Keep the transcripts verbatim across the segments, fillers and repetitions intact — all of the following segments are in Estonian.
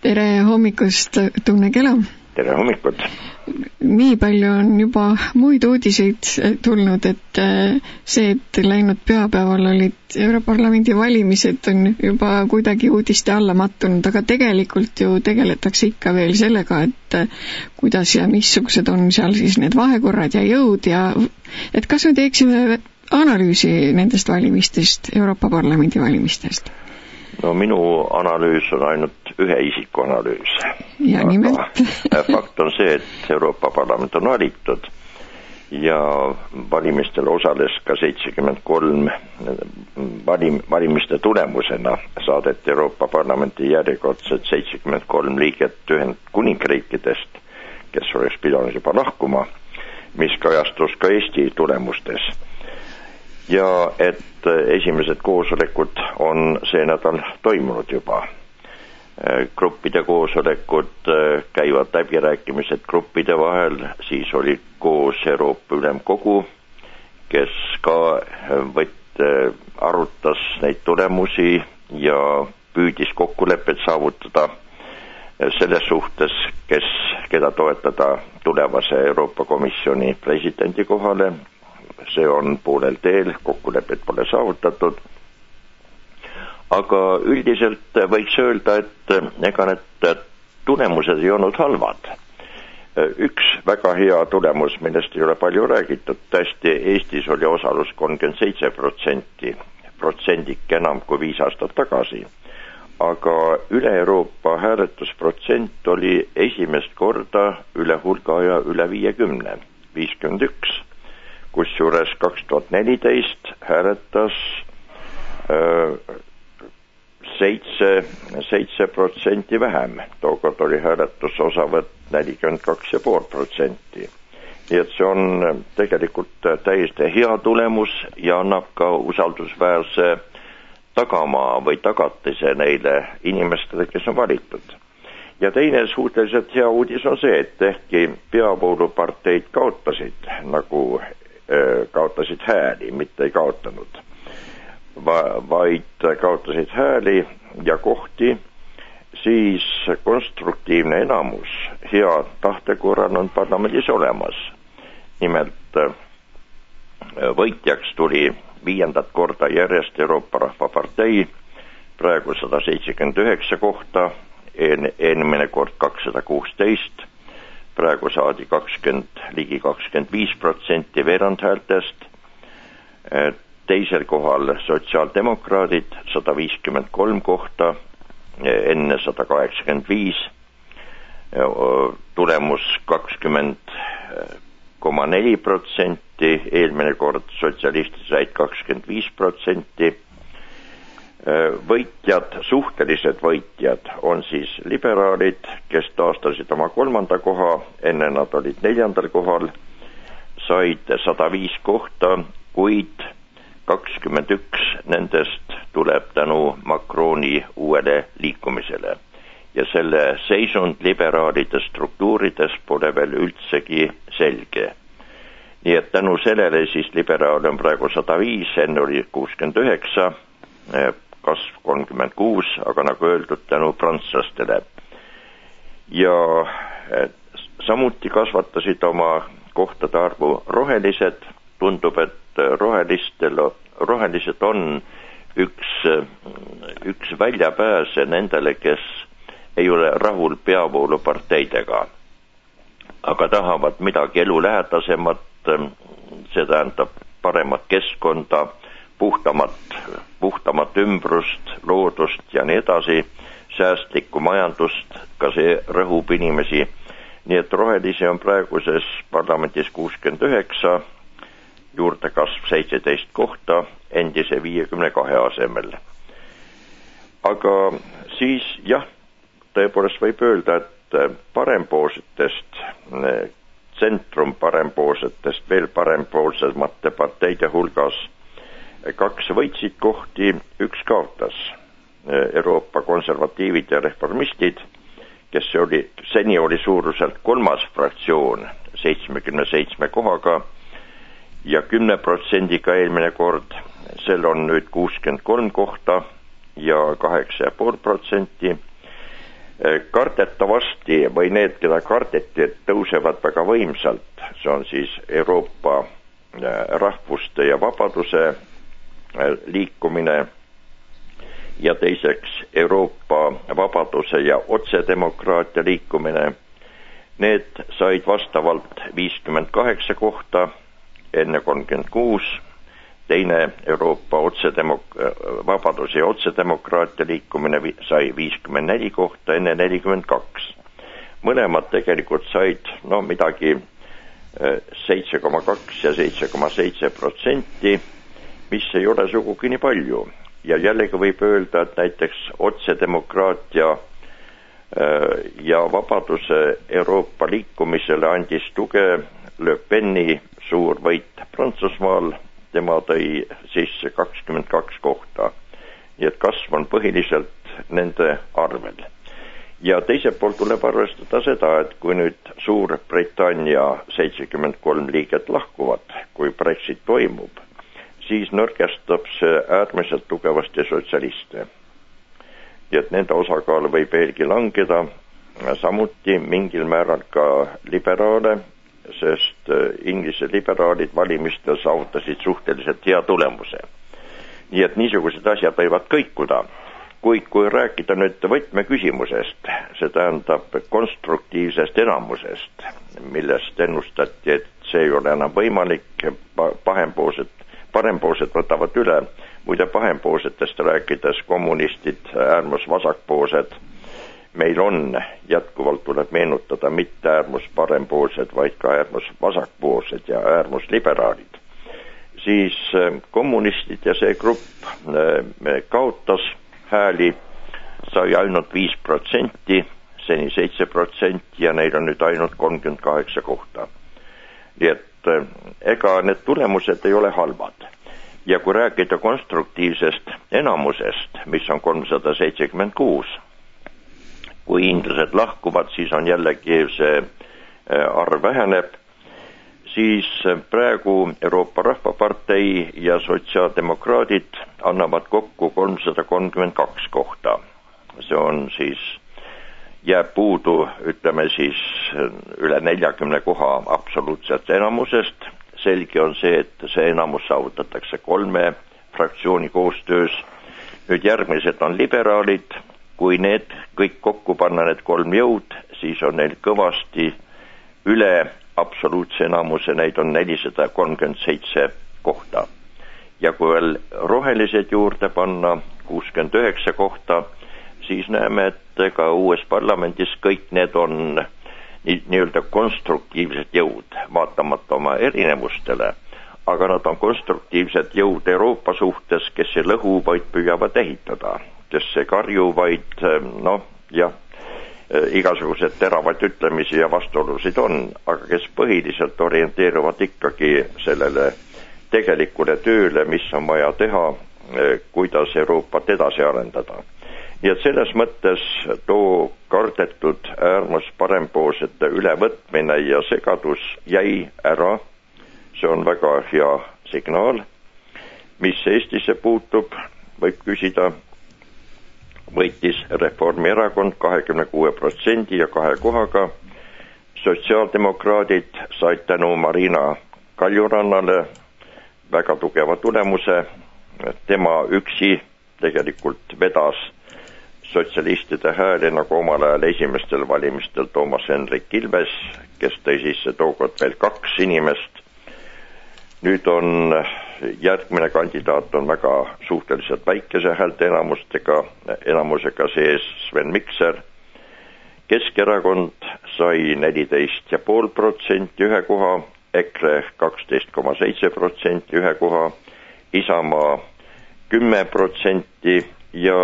tere hommikust, Tunne Kela! Tere hommikut! Nii palju on juba muid uudiseid tulnud, et see, et läinud pühapäeval olid Europarlamendi valimised, on juba kuidagi uudiste alla mattunud, aga tegelikult ju tegeletakse ikka veel sellega, et kuidas ja missugused on seal siis need vahekorrad ja jõud ja et kas me teeksime analüüsi nendest valimistest, Euroopa Parlamendi valimistest? No minu analüüs on ainult ühe isiku analüüs. Ja nimelt? Fakt on see, et Euroopa Parlament on valitud ja valimistel osales ka seitsekümmend kolm valim, valimiste tulemusena saadeti Euroopa Parlamenti järjekordselt seitsekümmend kolm liiget Ühendkuningriikidest, kes oleks pidanud juba lahkuma, mis kajastus ka Eesti tulemustes. Ja et esimesed koosolekud on see nädal toimunud juba. Gruppide koosolekud, käivad läbirääkimised gruppide vahel, siis oli koos Euroopa Ülemkogu, kes ka võt, arutas neid tulemusi ja püüdis kokkulepet saavutada selles suhtes, kes, keda toetada tulevase Euroopa Komisjoni presidendi kohale. See on poolel teel, kokkulepet pole saavutatud. Aga üldiselt võiks öelda, et ega need tulemused ei olnud halvad. Üks väga hea tulemus, millest ei ole palju räägitud, tõesti Eestis oli osalus kolmkümmend seitse protsenti, protsendik enam kui viis aastat tagasi. Aga üle Euroopa hääletusprotsent oli esimest korda üle hulga ja üle viiekümne, viiskümmend üks. Kusjuures kaks tuhat neliteist hääletas seitse protsenti vähem. Tookord oli hääletusosavõtt nelikümmend kaks ja pool protsenti. Nii et see on tegelikult täiesti hea tulemus ja annab ka usaldusväärse tagamaa või tagatise neile inimestele, kes on valitud. Ja teine suhteliselt hea uudis on see, et ehkki peavooluparteid kaotasid, nagu kaotasid hääli, mitte ei kaotanud, Va- vaid kaotasid hääli ja kohti, siis konstruktiivne enamus hea tahte korral on parlamendis olemas. Nimelt võitjaks tuli viiendat korda järjest Euroopa Rahvapartei, praegu sada seitsekümmend üheksa kohta, eelmine kord kakssada kuusteist, praegu saadi kakskümmend, ligi kakskümmend viis protsenti veerandhäältest, teisel kohal sotsiaaldemokraadid sada viiskümmend kolm kohta, enne sada kaheksakümmend viis, tulemus kakskümmend koma neli protsenti, eelmine kord sotsialistid said kakskümmend viis protsenti. Võitjad, suhtelised võitjad on siis liberaalid, kes taastasid oma kolmanda koha, enne nad olid neljandal kohal, said sada viis kohta, kuid kakskümmend üks nendest tuleb tänu Macroni uuele liikumisele. Ja selle seisund liberaalide struktuurides pole veel üldsegi selge. Nii et tänu sellele siis liberaal on praegu sada viis, enne oli kuuskümmend üheksa, kasv kolmkümmend kuus, aga nagu öeldud tänu prantslastele. Ja samuti kasvatasid oma kohtade arvu rohelised. Tundub, et rohelistel, rohelised on üks, üks väljapääse nendele, kes ei ole rahul peavooluparteidega, aga tahavad midagi elulähedasemat, see tähendab paremat keskkonda, puhtamat, puhtamat ümbrust, loodust ja nii edasi, säästlikku majandust, ka see rõhub inimesi. Nii et rohelisi on praeguses parlamendis kuuskümmend üheksa, juurde kasv seitseteist kohta, endise viiekümne kahe asemel. Aga siis jah, tõepoolest võib öelda, et parempoolsetest, tsentrum parempoolsetest, veel parempoolsemate parteide hulgas kaks võitsid kohti, üks kaotas. Euroopa konservatiivid ja reformistid, kes oli, seni oli suuruselt kolmas fraktsioon seitsmekümne seitsme kohaga ja kümne protsendiga eelmine kord, sel on nüüd kuuskümmend kolm kohta ja kaheksa ja pool protsenti. Kardetavasti või need, keda kardeti, tõusevad väga võimsalt. See on siis Euroopa rahvuste ja vabaduse liikumine ja teiseks Euroopa vabaduse ja otsedemokraatia liikumine. Need said vastavalt viiskümmend kaheksa kohta, enne kolmkümmend kuus, teine Euroopa otsedemok- vabaduse ja otsedemokraatia liikumine sai viiskümmend neli kohta, enne nelikümmend kaks. Mõlemad tegelikult said no midagi seitse koma kaks ja seitse koma seitse protsenti, mis ei ole sugugi nii palju. Ja jällegi võib öelda, et näiteks otsedemokraatia ja vabaduse Euroopa liikumisele andis tuge Le Peni suur võit Prantsusmaal, tema tõi sisse kakskümmend kaks kohta. Nii et kasv on põhiliselt nende arvel. Ja teiselt poolt tuleb arvestada seda, et kui nüüd Suurbritannia seitsekümmend kolm liiget lahkuvad, kui Brexit toimub, siis nõrgestab see äärmiselt tugevasti sotsialiste. Ja et nende osakaal võib veelgi langeda, samuti mingil määral ka liberaale, sest Inglise liberaalid valimistel saavutasid suhteliselt hea tulemuse. Nii et niisugused asjad võivad kõikuda. Kuid kui rääkida nüüd võtmeküsimusest, see tähendab konstruktiivsest enamusest, millest ennustati, et see ei ole enam võimalik, parempoolsed, parempoolsed võtavad üle, muide parempoolsetest rääkides kommunistid, äärmus vasakpoolsed, meil on jätkuvalt tuleb meenutada mitte äärmus parempoolsed, vaid ka äärmus vasakpoolsed ja äärmus liberaalid. Siis kommunistid ja see grupp kaotas hääli, sai ainult viis protsenti, seni seitse protsenti ja neil on nüüd ainult kolmkümmend kaheksa kohta. Nii et ega need tulemused ei ole halvad. Ja kui rääkida konstruktiivsest enamusest, mis on kolmsada seitsekümmend kuus, kui inglased lahkuvad, siis on jällegi see arv väheneb, siis praegu Euroopa Rahvapartei ja sotsiaaldemokraadid annavad kokku kolmsada kolmkümmend kaks kohta. See on siis, jääb puudu, ütleme siis, üle neljakümne koha absoluutselt enamusest. Selge on see, et see enamus saavutatakse kolme fraktsiooni koostöös. Nüüd järgmised on liberaalid. Kui need kõik kokku panna, need kolm jõud, siis on neil kõvasti üle absoluutse enamuse, neid on nelisada kolmkümmend seitse kohta. Ja kui veel rohelised juurde panna kuuskümmend üheksa kohta, siis näeme, et ka uues parlamendis kõik need on nii, nii-öelda konstruktiivsed jõud, vaatamata oma erinevustele, aga nad on konstruktiivsed jõud Euroopa suhtes, kes ei lõhu, vaid püüavad ehitada, kes ei karju, vaid noh, jah, igasugused teravad ütlemisi ja vastuolusid on, aga kes põhiliselt orienteeruvad ikkagi sellele tegelikule tööle, mis on vaja teha, kuidas Euroopat edasi arendada. Nii et selles mõttes too kardetud äärmus parempoolsete ülevõtmine ja segadus jäi ära. See on väga hea signaal. Mis Eestisse puutub, võib küsida, võitis Reformierakond kahekümne kuue protsendi ja kahe kohaga. Sotsiaaldemokraadid said tänu Marina Kaljurannale väga tugeva tulemuse. Tema üksi tegelikult vedas sotsialistide hääli nagu omal ajal esimestel valimistel Toomas Hendrik Ilves, kes tõi sisse tookord veel kaks inimest. Nüüd on järgmine kandidaat on väga suhteliselt väikese häälte enamustega, enamusega sees Sven Mikser. Keskerakond sai neliteist ja pool protsenti ühe koha, EKRE kaksteist koma seitse protsenti ühe koha, Isamaa kümme protsenti ja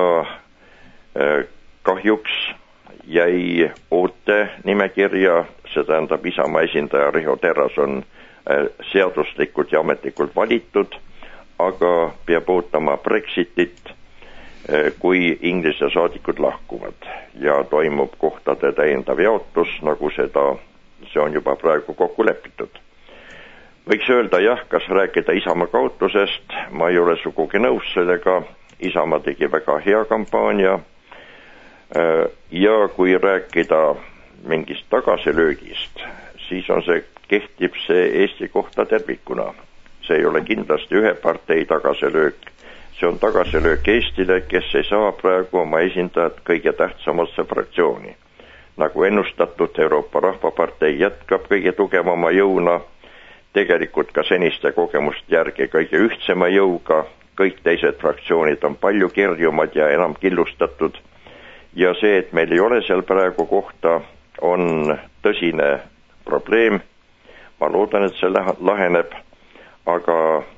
kahjuks jäi oote nimekirja, see tähendab Isamaa esindaja Riho Terras on seaduslikult ja ametlikult valitud, aga peab ootama Brexitit, kui Inglise saadikud lahkuvad ja toimub kohtade täiendav jaotus, nagu seda, see on juba praegu kokku lepitud. Võiks öelda jah, kas rääkida Isamaa kaotusest, ma ei ole sugugi nõus sellega, Isamaa tegi väga hea kampaania, Ja kui rääkida mingist tagasilöögist, siis on see, kehtib see Eesti kohta tervikuna. See ei ole kindlasti ühe partei tagasilöök. See on tagasilöök Eestile, kes ei saa praegu oma esindajad kõige tähtsamasse fraktsiooni. Nagu ennustatud, Euroopa Rahvapartei jätkab kõige tugevama jõuna, tegelikult ka seniste kogemust järgi kõige ühtsema jõuga, kõik teised fraktsioonid on palju kirjumad ja enam killustatud ja see, et meil ei ole seal praegu kohta, on tõsine probleem. Ma loodan, et see laheneb, aga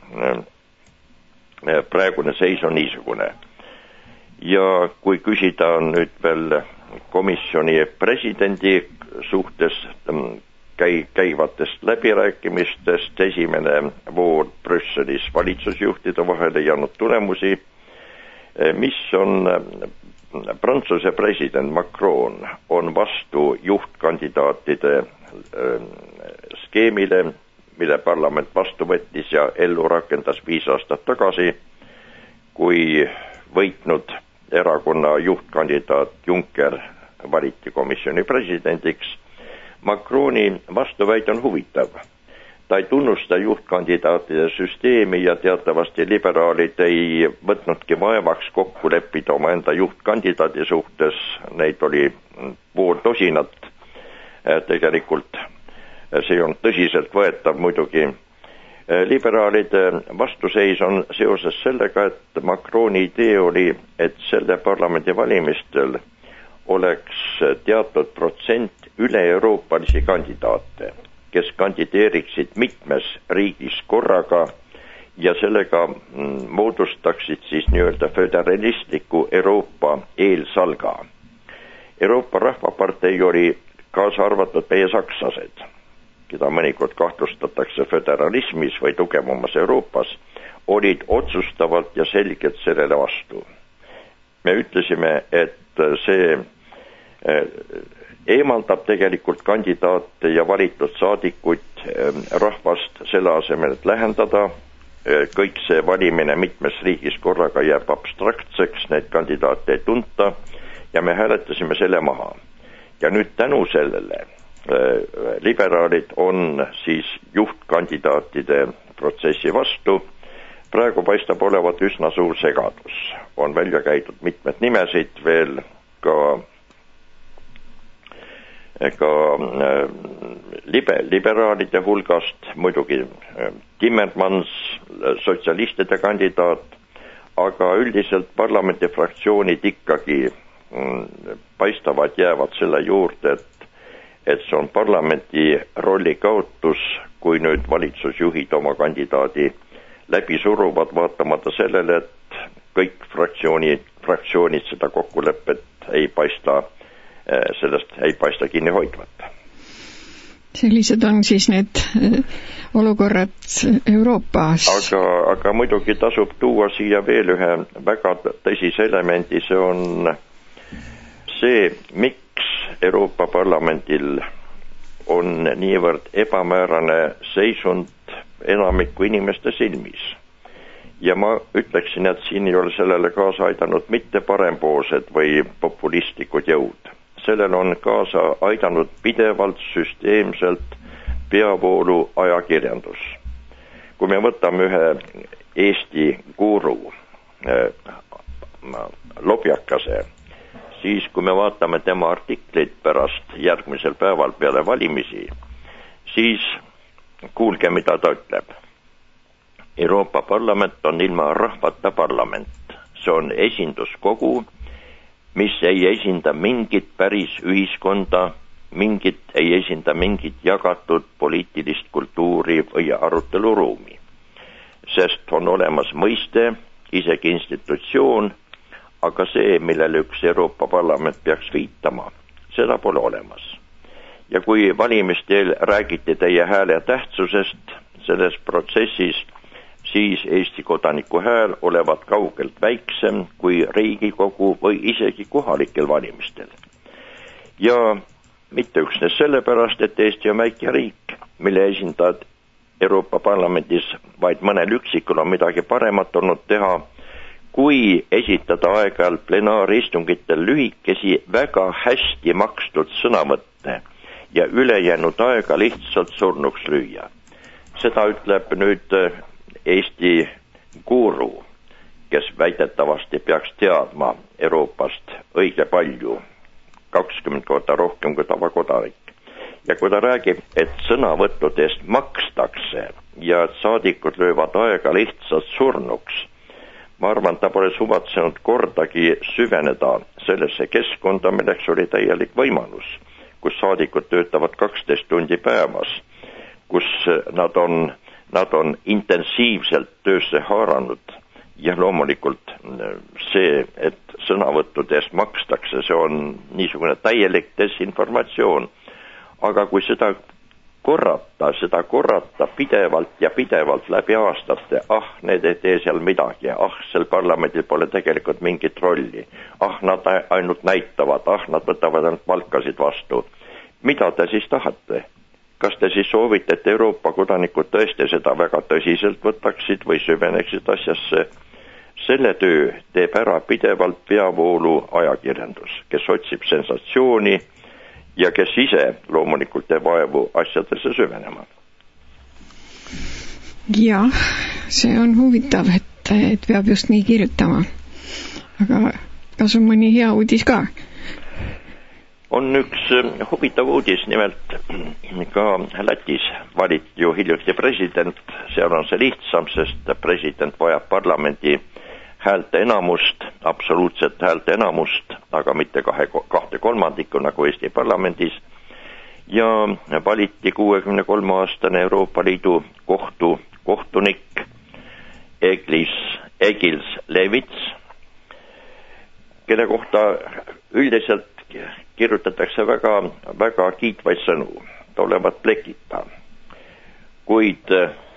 praegune seis on niisugune. Ja kui küsida on nüüd veel komisjoni presidendi suhtes käi, käivatest läbirääkimistest, esimene voor Brüsselis valitsusjuhtide vahel ei andnud tulemusi, mis on Prantsuse president Macron on vastu juhtkandidaatide skeemile, mille parlament vastu võttis ja ellu rakendas viis aastat tagasi, kui võitnud erakonna juhtkandidaat Juncker valiti komisjoni presidendiks. Macroni vastuväit on huvitav. Ta ei tunnusta juhtkandidaatide süsteemi ja teatavasti liberaalid ei võtnudki vaevaks kokku leppida oma enda juhtkandidaadi suhtes. Neid oli pool tosinat. Tegelikult see on tõsiselt võetav muidugi. Liberaalide vastuseis on seoses sellega, et Macroni idee oli, et selle parlamendi valimistel oleks teatud protsent üle-euroopalisi kandidaate, kes kandideeriksid mitmes riigis korraga ja sellega moodustaksid siis nii-öelda föderalistliku Euroopa eelsalga. Euroopa Rahvapartei oli kaasa arvatud meie sakslased, keda mõnikord kahtlustatakse föderalismis või tugevamas Euroopas, olid otsustavalt ja selgelt sellele vastu. Me ütlesime, et see eemaldab tegelikult kandidaate ja valitud saadikuid rahvast selle asemel, et lähendada. Kõik see valimine mitmes riigis korraga jääb abstraktseks, need kandidaate ei tunta ja me hääletasime selle maha. Ja nüüd tänu sellele liberaalid on siis juhtkandidaatide protsessi vastu. Praegu paistab olevat üsna suur segadus. On välja käidud mitmed nimesid veel ka, ka libe, liberaalide hulgast, muidugi Timmermans, sotsialistide kandidaat, aga üldiselt parlamendifraktsioonid ikkagi paistavad jäävad selle juurde, et et see on parlamendi rolli kaotus, kui nüüd valitsusjuhid oma kandidaadi läbi suruvad, vaatamata sellele, et kõik fraktsioonid, fraktsioonid seda kokkulepet ei paista, sellest ei paista kinni hoidvat. Sellised on siis need olukorrad Euroopas. Aga, aga muidugi tasub tuua siia veel ühe väga tõsise elemendi, see on see, miks Euroopa Parlamendil on niivõrd ebamäärane seisund enamiku inimeste silmis. Ja ma ütleksin, et siin ei ole sellele kaasa aidanud mitte parempoolsed või populistlikud jõud. Sellel on kaasa aidanud pidevalt süsteemselt peavoolu ajakirjandus. Kui me võtame ühe Eesti guru äh, Lobjakase, siis kui me vaatame tema artiklit pärast järgmisel päeval peale valimisi, siis kuulge, mida ta ütleb. Euroopa Parlament on ilma rahvata parlament. See on esinduskogu, mis ei esinda mingit päris ühiskonda, mingit ei esinda mingit jagatud poliitilist kultuuri või aruteluruumi. Sest on olemas mõiste, isegi institutsioon, aga see, millele üks Euroopa Parlament peaks viitama, seda pole olemas. Ja kui valimisteel räägiti teie hääle tähtsusest selles protsessis, siis Eesti kodaniku hääl olevat kaugelt väiksem kui Riigikogu või isegi kohalikel valimistel. Ja mitte üksnes sellepärast, et Eesti on väike riik, mille esindajad Euroopa Parlamendis vaid mõnel üksikul on midagi paremat olnud teha, kui esitada aeg-ajalt plenaaristungitel lühikesi väga hästi makstud sõnavõtte ja ülejäänud aega lihtsalt surnuks lüüa. Seda ütleb nüüd Eesti guru, kes väidetavasti peaks teadma Euroopast õige palju, kakskümmend korda rohkem kui tavakodanik. Ja kui ta räägib, et sõnavõttudest makstakse ja et saadikud löövad aega lihtsalt surnuks, ma arvan, ta pole suvatsenud kordagi süveneda sellesse keskkonda, milleks oli täielik võimalus, kus saadikud töötavad kaksteist tundi päevas, kus nad on, nad on intensiivselt töösse haaranud ja loomulikult see, et sõnavõttudest makstakse, see on niisugune täielik desinformatsioon. Aga kui seda korrata, seda korrata pidevalt ja pidevalt läbi aastate, ah, need ei tee seal midagi, ah, sel parlamendil pole tegelikult mingit rolli, ah, nad ainult näitavad, ah, nad võtavad ainult palkasid vastu. Mida te siis tahate? Kas te siis soovite, et Euroopa kodanikud tõesti seda väga tõsiselt võtaksid või süveneksid asjasse? Selle töö teeb ära pidevalt peavoolu ajakirjandus, kes otsib sensatsiooni ja kes ise loomulikult teeb vaevu asjadesse süvenema. Jah, see on huvitav, et, et peab just nii kirjutama. Aga kas on mõni hea uudis ka? On üks huvitav uudis, nimelt ka Lätis valiti ju hiljuti president, seal on see lihtsam, sest president vajab parlamendi häälte enamust, absoluutset häälte enamust, aga mitte kahe, kahte kolmandikku nagu Eesti parlamendis, ja valiti kuuekümne kolme aastane Euroopa Liidu kohtu kohtunik Eglis, Egils Levits, kelle kohta üldiselt kirjutatakse väga, väga kiitvaid sõnu, ta olevat plekita, kuid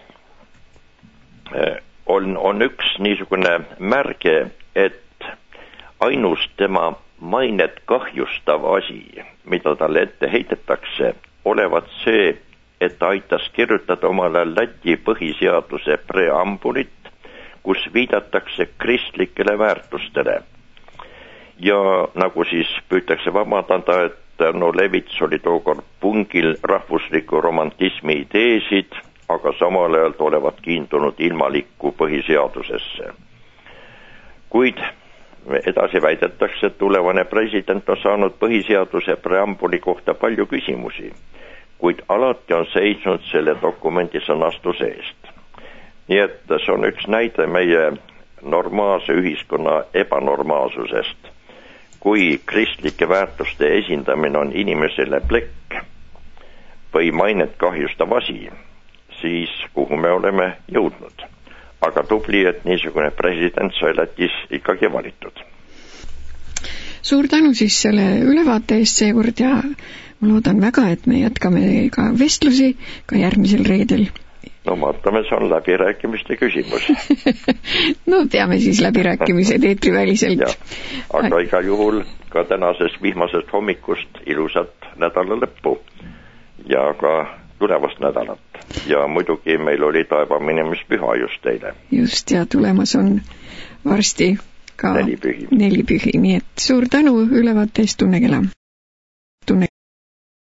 On, on üks niisugune märge, et ainus tema mainet kahjustav asi, mida talle ette heitetakse, olevat see, et ta aitas kirjutada omale Läti põhiseaduse preambulit, kus viidatakse kristlikele väärtustele. Ja nagu siis püütakse vabandada, et no Levits oli tookord pungil rahvusliku romantismi ideesid, aga samal ajal olevat kiindunud ilmalikku põhiseadusesse. Kuid edasi väidetakse, et tulevane president on saanud põhiseaduse preambuli kohta palju küsimusi, kuid alati on seisnud selle dokumendi sõnastuse eest. Nii et see on üks näide meie normaalse ühiskonna ebanormaalsusest. Kui kristlike väärtuste esindamine on inimesele plekk või mainet kahjustav asi, siis kuhu me oleme jõudnud. Aga tubli, et niisugune president sai Lätis ikkagi valitud. Suur tänu siis selle ülevaate eest seekord ja ma loodan väga, et me jätkame ka vestlusi ka järgmisel reedel. No vaatame, see on läbirääkimiste küsimus. No peame siis läbirääkimised eetriväliselt. Ja, aga igal juhul ka tänasest vihmasest hommikust ilusat nädala lõppu ja ka tulevast nädalat. Ja muidugi meil oli taevaminemist-püha just teile. Just, ja tulemas on varsti ka nelipühi. nelipühi, nii et suur tänu ülevaate eest, tunnekela!